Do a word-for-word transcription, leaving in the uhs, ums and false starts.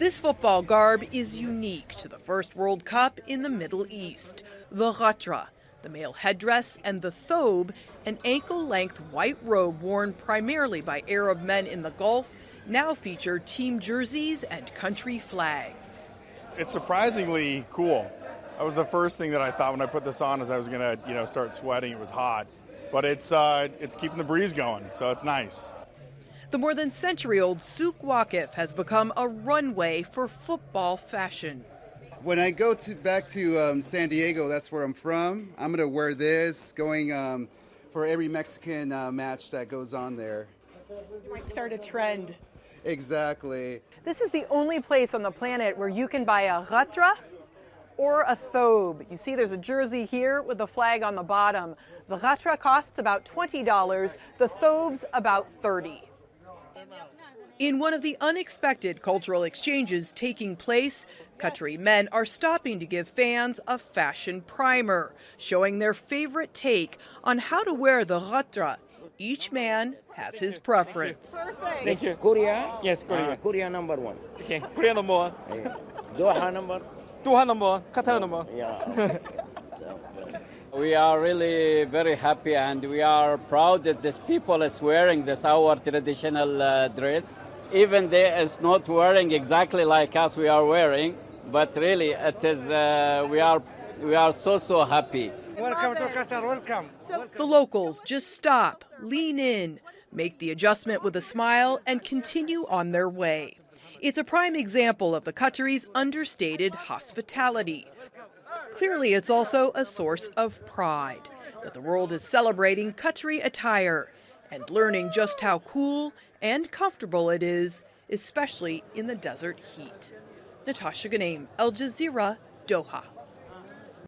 This football garb is unique to the first World Cup in the Middle East. The ghatra, the male headdress, and the thobe, an ankle-length white robe worn primarily by Arab men in the Gulf, now feature team jerseys and country flags. It's surprisingly cool. That was the first thing that I thought when I put this on, as I was going to, you know, start sweating. It was hot, but it's uh, it's keeping the breeze going, so it's nice. The more than century-old Souk Waqif has become a runway for football fashion. When I go to back to um, San Diego, that's where I'm from, I'm going to wear this going um, for every Mexican uh, match that goes on there. You might start a trend. Exactly. This is the only place on the planet where you can buy a ghatra or a thobe. You see there's a jersey here with the flag on the bottom. The ghatra costs about twenty dollars, the thobe's about thirty dollars. In one of the unexpected cultural exchanges taking place, Qatari men are stopping to give fans a fashion primer, showing their favorite take on how to wear the ghatra. Each man has his preference. Perfect. Thank you. Korea? Yes, Korea. Uh, Korea number one. Okay, Korea number one. Uh, Doha number? Doha number one. Qatar number one. Yeah. We are really very happy and we are proud that these people is wearing this our traditional uh, dress. Even they is not wearing exactly like us we are wearing, but really it is uh, we are we are so so happy. Welcome to Qatar, welcome. The locals just stop, lean in, make the adjustment with a smile, and continue on their way. It's a prime example of the Qataris' understated hospitality. Clearly, it's also a source of pride that the world is celebrating Qatari attire and learning just how cool and comfortable it is, especially in the desert heat. Natasha Ghanem, Al Jazeera, Doha.